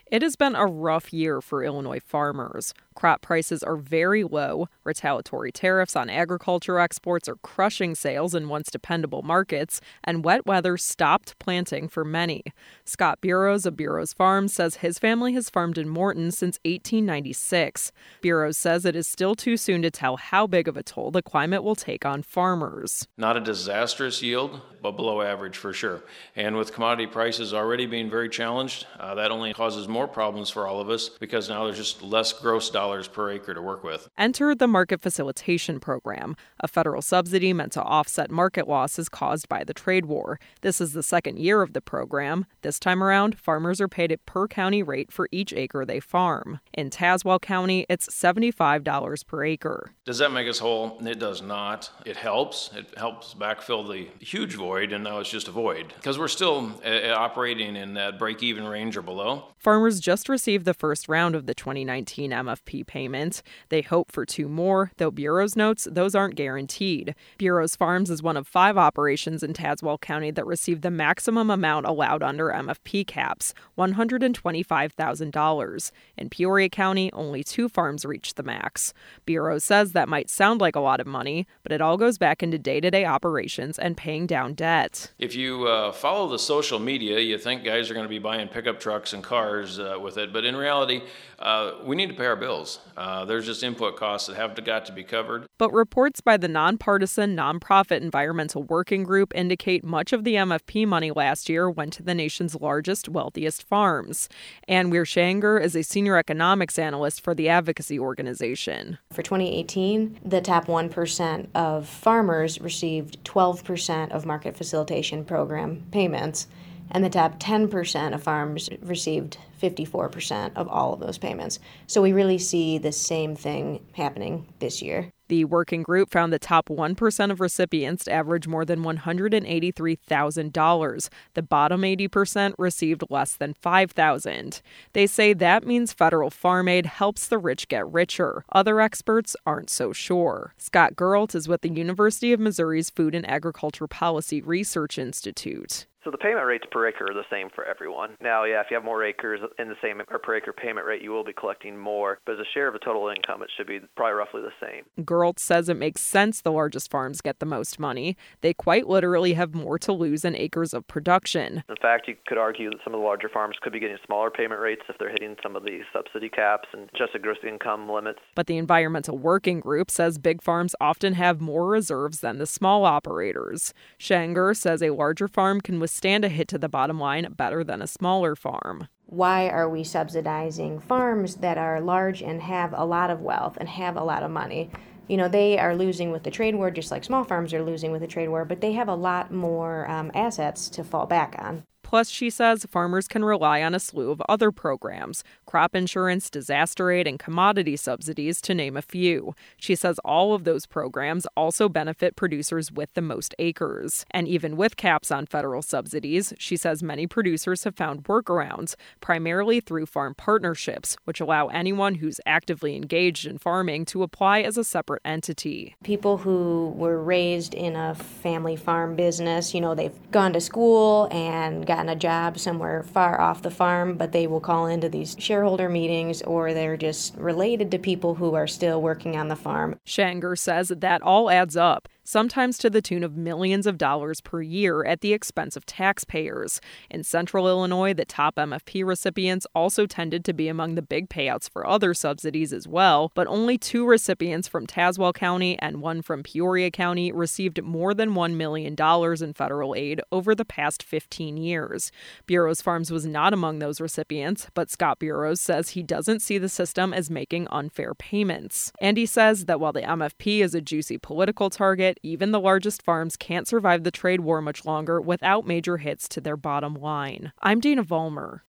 It has been a rough year for Illinois farmers. Crop prices are very low, retaliatory tariffs on agriculture exports are crushing sales in once dependable markets, and wet weather stopped planting for many. Scott Burrows of Burrows Farms says his family has farmed in Morton since 1896. Burrows says it is still too soon to tell how big of a toll the climate will take on farmers. Not a disastrous yield, but below average for sure. And with commodity prices already being very challenged, that only causes more problems for all of us because now there's just less gross dollars per acre to work with. Enter the Market Facilitation Program, a federal subsidy meant to offset market losses caused by the trade war. This is the second year of the program. This time around, farmers are paid a per county rate for each acre they farm. In Tazewell County, it's $75 per acre. Does that make us whole? It does not. It helps. It helps backfill the huge void, and now it's just a void because we're still operating in that break-even range or below. Farmers just received the first round of the 2019 MFP payment. They hope for two more, though Burrows notes those aren't guaranteed. Burrows Farms is one of 5 operations in Tazewell County that received the maximum amount allowed under MFP caps, $125,000. In Peoria County, only 2 farms reached the max. Burrows says that might sound like a lot of money, but it all goes back into day-to-day operations and paying down debt. If you follow the social media, you think guys are going to be buying pickup trucks and cars with it, but in reality, we need to pay our bills. There's just input costs that have got to be covered. But reports by the nonpartisan nonprofit Environmental Working Group indicate much of the MFP money last year went to the nation's largest, wealthiest farms. Ann Weir-Shanger is a senior economics analyst for the advocacy organization. For 2018, the top 1% of farmers received 12% of Market Facilitation Program payments, and the top 10% of farms received 54% of all of those payments. So we really see the same thing happening this year. The working group found the top 1% of recipients average more than $183,000. The bottom 80% received less than $5,000. They say that means federal farm aid helps the rich get richer. Other experts aren't so sure. Scott Geralt is with the University of Missouri's Food and Agriculture Policy Research Institute. So the payment rates per acre are the same for everyone. Now, if you have more acres in the same per acre payment rate, you will be collecting more. But as a share of the total income, it should be probably roughly the same. Geralt says it makes sense the largest farms get the most money. They quite literally have more to lose in acres of production. In fact, you could argue that some of the larger farms could be getting smaller payment rates if they're hitting some of the subsidy caps and adjusted gross income limits. But the Environmental Working Group says big farms often have more reserves than the small operators. Shanger says a larger farm can withstand a hit to the bottom line better than a smaller farm. Why are we subsidizing farms that are large and have a lot of wealth and have a lot of money? You know, they are losing with the trade war just like small farms are losing with the trade war, but they have a lot more assets to fall back on. Plus, she says farmers can rely on a slew of other programs, crop insurance, disaster aid, and commodity subsidies, to name a few. She says all of those programs also benefit producers with the most acres. And even with caps on federal subsidies, she says many producers have found workarounds, primarily through farm partnerships, which allow anyone who's actively engaged in farming to apply as a separate entity. People who were raised in a family farm business, you know, they've gone to school and gotten a job somewhere far off the farm, but they will call into these shareholder meetings, or they're just related to people who are still working on the farm. Shanger says that all adds up, sometimes to the tune of millions of dollars per year at the expense of taxpayers. In central Illinois, the top MFP recipients also tended to be among the big payouts for other subsidies as well, but only 2 recipients from Tazewell County and 1 from Peoria County received more than $1 million in federal aid over the past 15 years. Burrows Farms was not among those recipients, but Scott Burrows says he doesn't see the system as making unfair payments. And he says that while the MFP is a juicy political target, even the largest farms can't survive the trade war much longer without major hits to their bottom line. I'm Dana Vollmer.